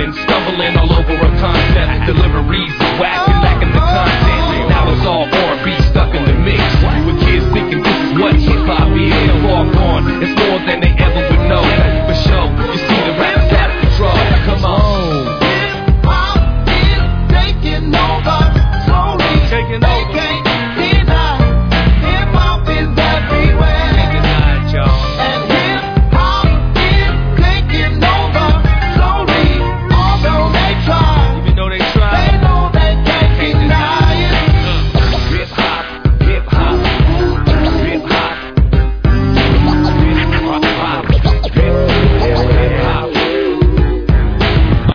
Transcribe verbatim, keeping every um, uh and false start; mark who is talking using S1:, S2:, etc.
S1: mumbling, stumbling all over a concept. Deliveries is whack and lacking the content. Now it's all R and B stuck in the mix, with kids thinking this is what hip hop is. All